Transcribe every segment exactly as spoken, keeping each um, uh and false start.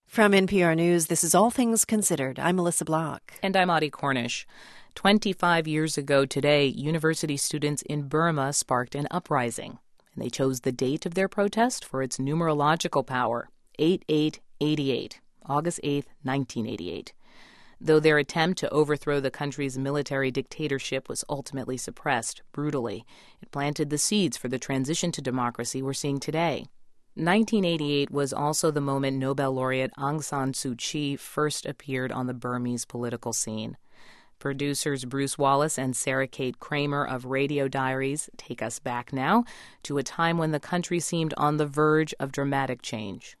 From N P R News, this is All Things Considered. I'm Melissa Block. And I'm Audie Cornish. twenty-five years ago today, university students in Burma sparked an uprising. And they chose the date of their protest for its numerological power, eight eight eighty-eight, August eighth, nineteen eighty-eight. Though their attempt to overthrow the country's military dictatorship was ultimately suppressed brutally, it planted the seeds for the transition to democracy we're seeing today. nineteen eighty-eight was also the moment Nobel laureate Aung San Suu Kyi first appeared on the Burmese political scene. Producers Bruce Wallace and Sarah Kate Kramer of Radio Diaries take us back now to a time when the country seemed on the verge of dramatic change.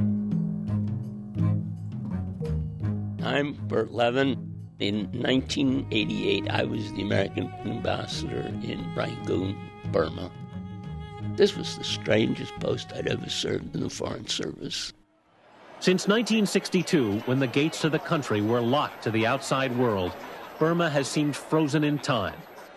I'm Bert Levin. In nineteen eighty-eight, I was the American ambassador in Rangoon, Burma. This was the strangest post I'd ever served in the Foreign Service. Since nineteen sixty-two, when the gates to the country were locked to the outside world, Burma has seemed frozen in time.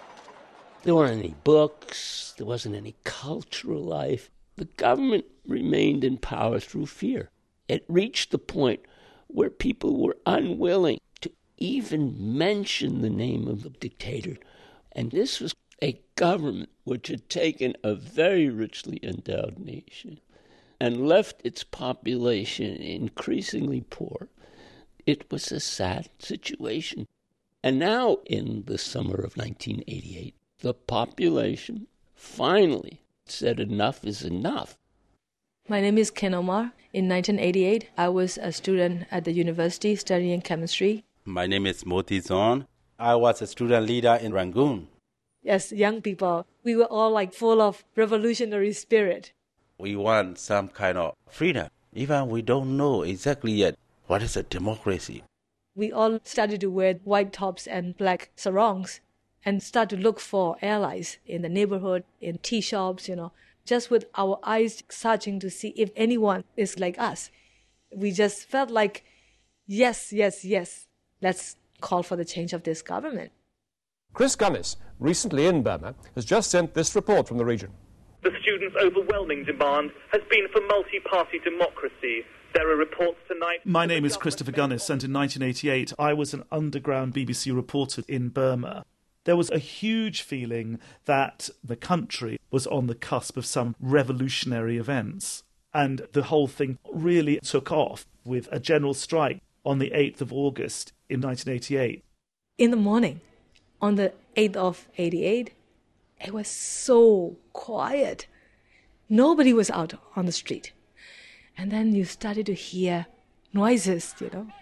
There weren't any books. There wasn't any cultural life. The government remained in power through fear. It reached the point where people were unwilling to even mention the name of the dictator. And this was a government which had taken a very richly endowed nation and left its population increasingly poor. It was a sad situation. And now, in the summer of nineteen eighty-eight, the population finally said enough is enough. My name is Ken Omar. In nineteen eighty-eight, I was a student at the university studying chemistry. My name is Moti Zon. I was a student leader in Rangoon. As young people, we were all like full of revolutionary spirit. We want some kind of freedom. Even we don't know exactly yet what is a democracy. We all started to wear white tops and black sarongs and start to look for allies in the neighborhood, in tea shops, you know, just with our eyes searching to see if anyone is like us. We just felt like, yes, yes, yes, let's call for the change of this government. Chris Gunnis, recently in Burma, has just sent this report from the region. The students' overwhelming demand has been for multi-party democracy. There are reports tonight... My name is Christopher Gunnis, and in nineteen eighty-eight, I was an underground B B C reporter in Burma. There was a huge feeling that the country was on the cusp of some revolutionary events, and the whole thing really took off with a general strike on the eighth of August in nineteen eighty-eight. In the morning, on the eighth of eighty-eight, it was so quiet. Nobody was out on the street. And then you started to hear noises, you know.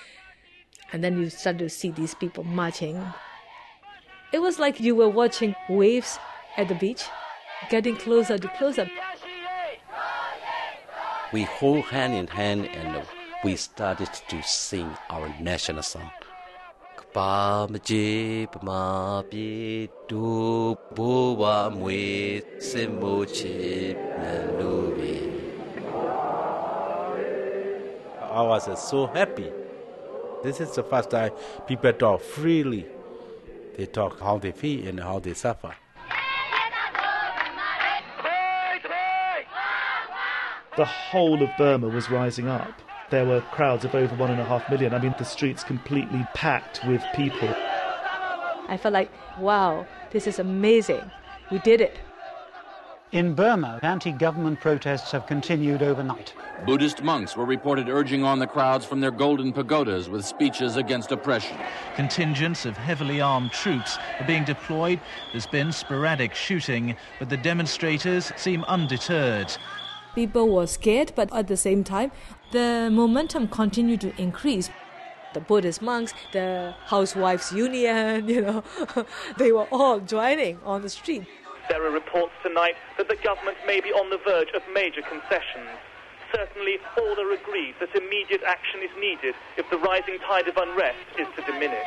And then you started to see these people marching. It was like you were watching waves at the beach, getting closer to closer. We hold hand in hand and we started to sing our national song. I was so happy. This is the first time people talk freely. They talk how they feel and how they suffer. The whole of Burma was rising up. There were crowds of over one and a half million. I mean, the streets completely packed with people. I felt like, wow, this is amazing. We did it. In Burma, anti-government protests have continued overnight. Buddhist monks were reported urging on the crowds from their golden pagodas with speeches against oppression. Contingents of heavily armed troops are being deployed. There's been sporadic shooting, but the demonstrators seem undeterred. People were scared, but at the same time, the momentum continued to increase. The Buddhist monks, the housewives' union, you know, they were all joining on the street. There are reports tonight that the government may be on the verge of major concessions. Certainly, all are agreed that immediate action is needed if the rising tide of unrest is to diminish.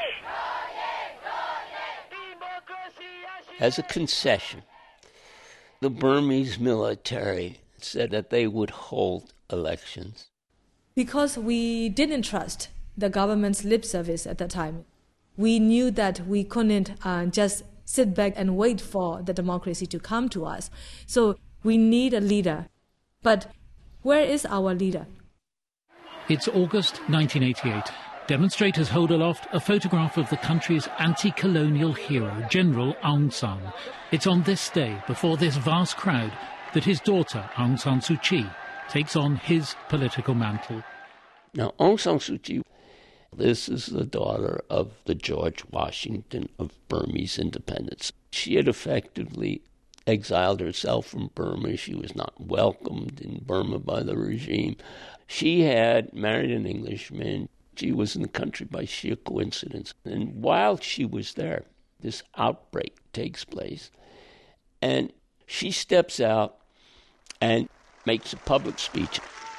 As a concession, the Burmese military said that they would hold elections. Because we didn't trust the government's lip service at that time, we knew that we couldn't uh, just sit back and wait for the democracy to come to us. So we need a leader. But where is our leader? It's August nineteen eighty-eight. Demonstrators hold aloft a photograph of the country's anti-colonial hero, General Aung San. It's on this day, before this vast crowd, that his daughter, Aung San Suu Kyi, takes on his political mantle. Now, Aung San Suu Kyi, this is the daughter of the George Washington of Burmese independence. She had effectively exiled herself from Burma. She was not welcomed in Burma by the regime. She had married an Englishman. She was in the country by sheer coincidence. And while she was there, this outbreak takes place. And she steps out and makes a public speech.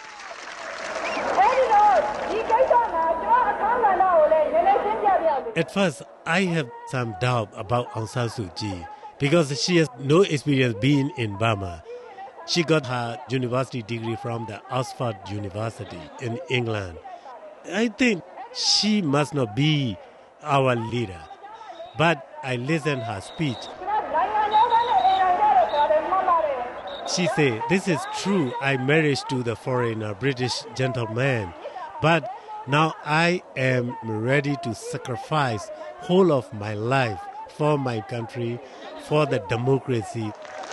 At first, I have some doubt about Aung San Suu Kyi because she has no experience being in Burma. She got her university degree from the Oxford University in England. I think she must not be our leader. But I listened to her speech. She said, "This is true. I married to the foreigner, British gentleman. But now I am ready to sacrifice whole of my life for my country, for the democracy."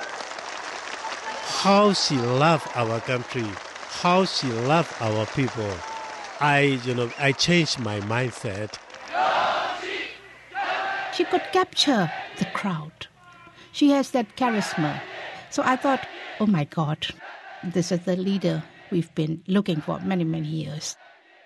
How she loved our country, how she loved our people. I, you know, I changed my mindset. She could capture the crowd. She has that charisma. So I thought, oh my God, this is the leader we've been looking for many, many years.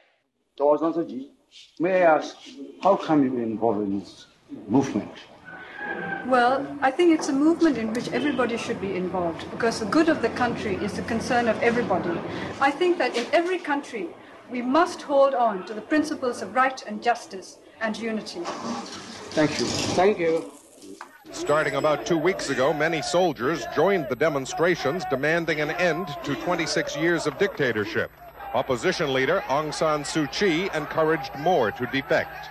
May I ask, how come you involved in this movement? Well, I think it's a movement in which everybody should be involved because the good of the country is the concern of everybody. I think that in every country, we must hold on to the principles of right and justice and unity. Thank you. Thank you. Starting about two weeks ago, many soldiers joined the demonstrations demanding an end to twenty-six years of dictatorship. Opposition leader Aung San Suu Kyi encouraged more to defect.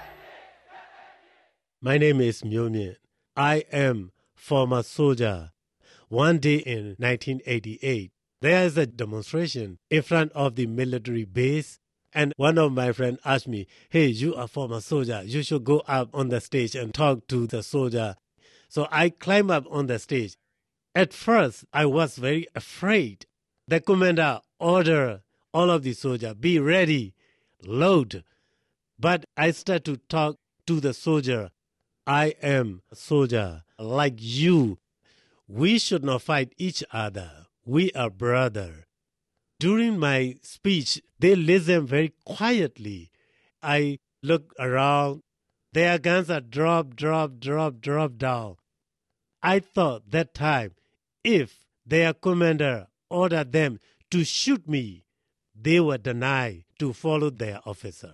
My name is Myo Mien. I am former soldier. One day in nineteen eighty-eight, there is a demonstration in front of the military base. And one of my friends asked me, "Hey, you are former soldier. You should go up on the stage and talk to the soldier." So I climbed up on the stage. At first, I was very afraid. The commander ordered all of the soldiers, "Be ready, load." But I started to talk to the soldier. "I am a soldier like you. We should not fight each other. We are brothers." During my speech, they listened very quietly. I looked around. Their guns are drop, drop, drop, drop down. I thought that time, if their commander ordered them to shoot me, they would deny to follow their officer.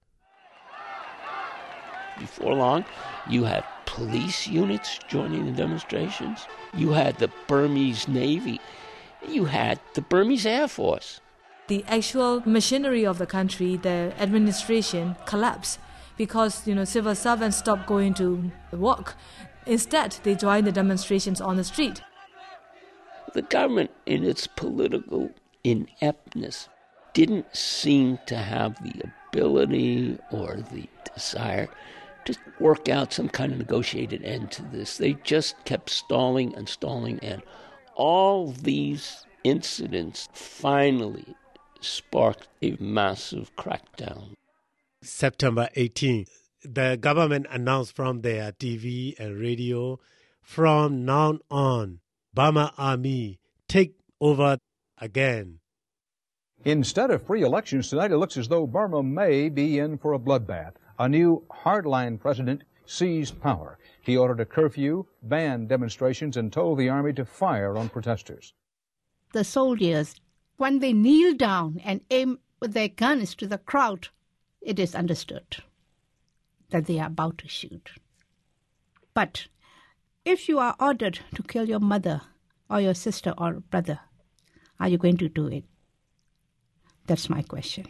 Before long, you had police units joining the demonstrations. You had the Burmese Navy. You had the Burmese Air Force. The actual machinery of the country, the administration, collapsed because, you know, civil servants stopped going to work. Instead, they joined the demonstrations on the street. The government, in its political ineptness, didn't seem to have the ability or the desire to work out some kind of negotiated end to this. They just kept stalling and stalling, and all these incidents finally sparked a massive crackdown. September eighteenth, the government announced from their T V and radio, "From now on, Burma Army take over again." Instead of free elections tonight, it looks as though Burma may be in for a bloodbath. A new hardline president seized power. He ordered a curfew, banned demonstrations, and told the army to fire on protesters. The soldiers, when they kneel down and aim with their guns to the crowd, it is understood that they are about to shoot. But if you are ordered to kill your mother or your sister or brother, are you going to do it? That's my question.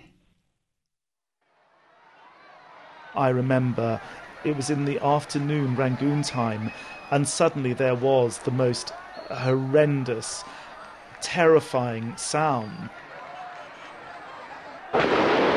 I remember it was in the afternoon, Rangoon time, and suddenly there was the most horrendous, terrifying sound.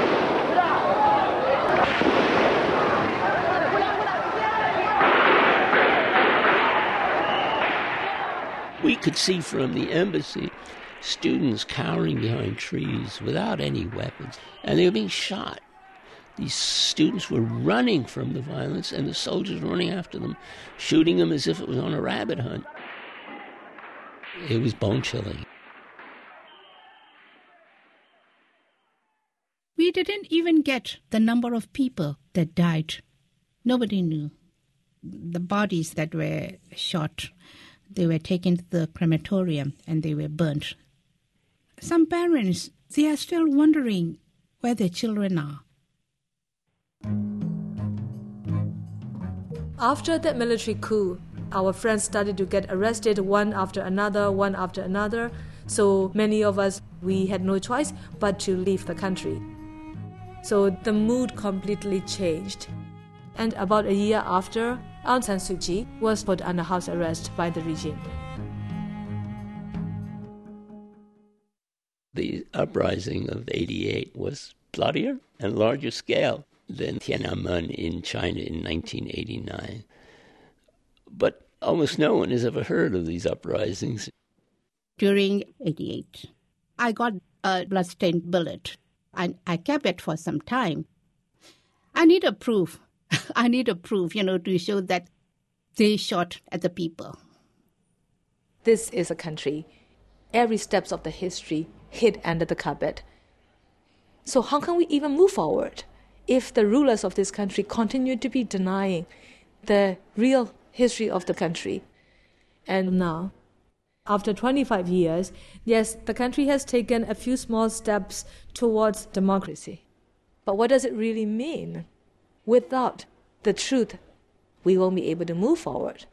We could see from the embassy students cowering behind trees without any weapons, and they were being shot. These students were running from the violence, and the soldiers were running after them, shooting them as if it was on a rabbit hunt. It was bone-chilling. We didn't even get the number of people that died. Nobody knew. The bodies that were shot, they were taken to the crematorium and they were burnt. Some parents, they are still wondering where their children are. After that military coup, our friends started to get arrested one after another, one after another. So many of us, we had no choice but to leave the country. So the mood completely changed. And about a year after, Aung San Suu Kyi was put under house arrest by the regime. The uprising of eighty-eight was bloodier and larger scale than Tiananmen in China in nineteen eighty-nine. But almost no one has ever heard of these uprisings. During eighty-eight, I got a bloodstained bullet, and I kept it for some time. I need a proof. I need a proof, you know, to show that they shot at the people. This is a country. Every steps of the history hid under the carpet. So how can we even move forward if the rulers of this country continue to be denying the real history of the country? And now, after twenty-five years, yes, the country has taken a few small steps towards democracy. But what does it really mean? Without the truth, we won't be able to move forward.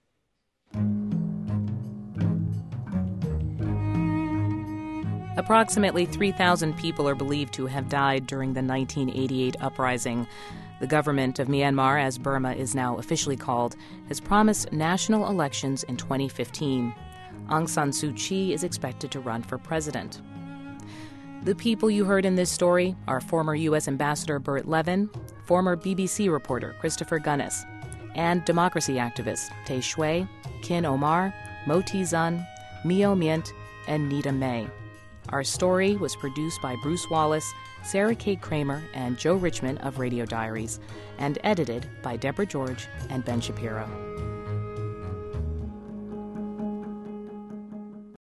Approximately three thousand people are believed to have died during the nineteen eighty-eight uprising. The government of Myanmar, as Burma is now officially called, has promised national elections in twenty fifteen. Aung San Suu Kyi is expected to run for president. The people you heard in this story are former U S Ambassador Bert Levin, former B B C reporter Christopher Gunnis, and democracy activists Tay Shui, Kin Omar, Moti Zun, Mio Myint, and Nita May. Our story was produced by Bruce Wallace, Sarah Kate Kramer, and Joe Richmond of Radio Diaries, and edited by Deborah George and Ben Shapiro.